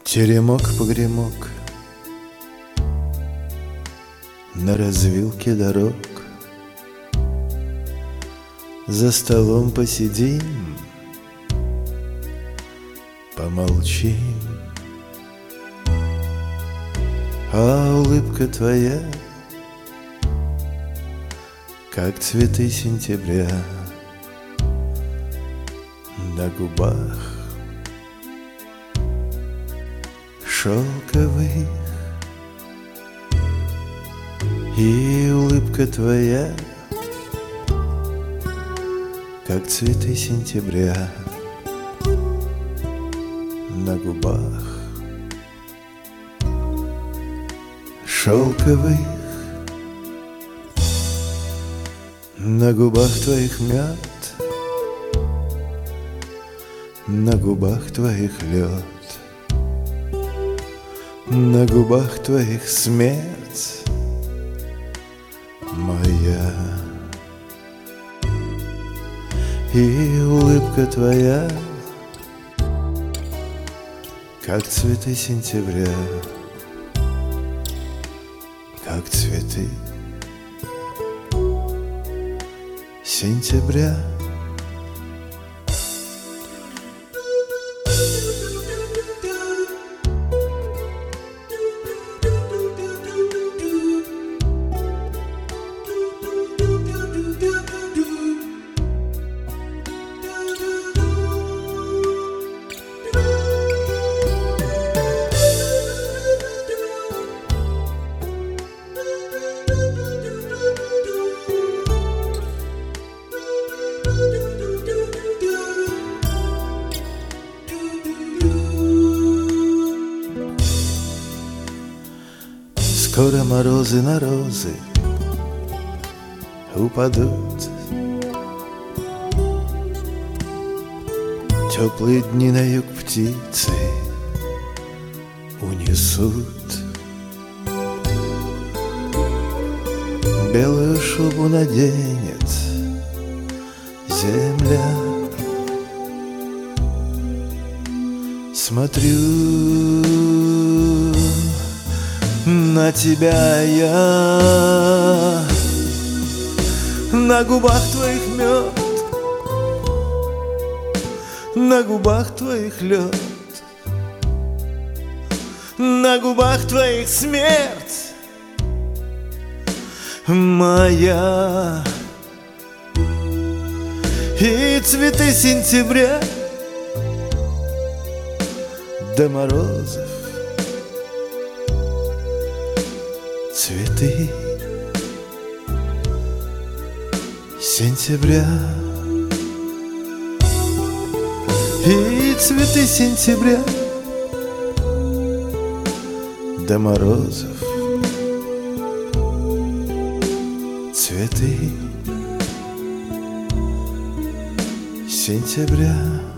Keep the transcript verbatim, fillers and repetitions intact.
Теремок-погремок на развилке дорог. За столом посидим, помолчим, а улыбка твоя, как цветы сентября на губах шелковых. И улыбка твоя, как цветы сентября на губах шелковых. На губах твоих мед, на губах твоих лед, на губах твоих смерть моя. И улыбка твоя, как цветы сентября, как цветы сентября. Скоро морозы на розы упадут, теплые дни на юг птицы унесут. Белую шубу наденет земля. Смотрю на тебя я, на губах твоих мед, на губах твоих лед, на губах твоих смерть моя. И цветы сентября до морозов, цветы сентября. И цветы сентября до морозов, цветы сентября.